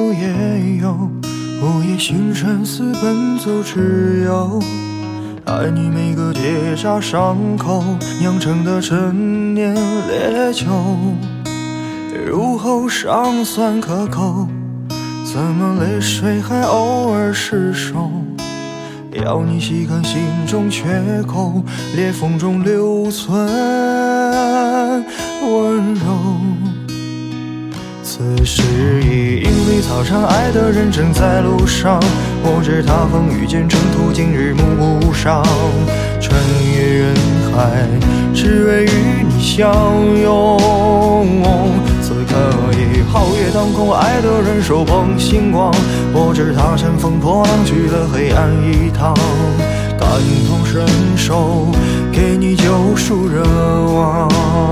有也有，午夜星辰似奔走之友，爱你每个结痂伤口，酿成的陈年烈酒，入喉尚算可口，怎么泪水还偶尔失守？要你细看心中缺口，裂缝中留存温柔。此时已莺飞草长，爱的人正在路上，我知他风雨兼程途，今日目不赏。穿越人海，只为与你相拥。此刻已皓月当空，爱的人手捧星光，我知他乘风破浪去了黑暗一趟，感同身受，给你救赎热望。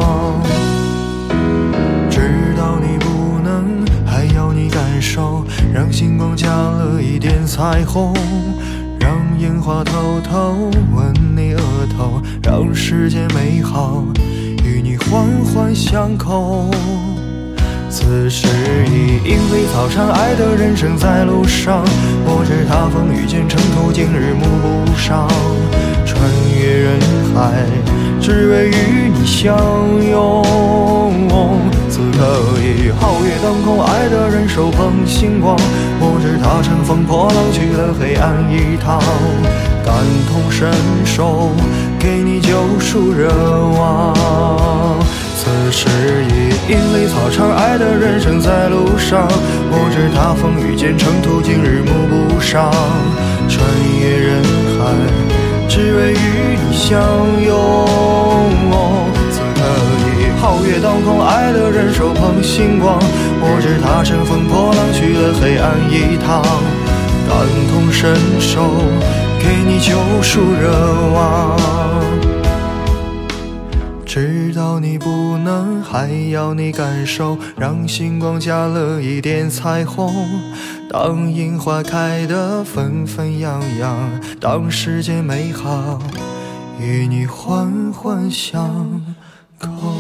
知道你不能，还要你感受，让星光加了一点彩虹，让烟花偷偷吻你额头，让世界美好与你环环相扣。此时已莺飞草长，爱的人正在路上，我知他风雨兼程途，今日目不赏。穿越人海，只为与你相拥。此刻已皓月当空，爱的人手捧星光，我知他乘风破浪去了黑暗一趟，感同身受，给你救赎热望。此时已莺飞草长，爱的人正在路上，我知他风雨兼程途，今日目不赏。穿越人海，只为与你相拥。此刻已皓月当空，爱的人手捧星光，我知他乘风破浪去了黑暗一趟，感同身受，给你救赎热望。知道你不能，还要你感受，让星光加了一点彩虹，当樱花开得纷纷扬扬，当世界美好与你环环相扣。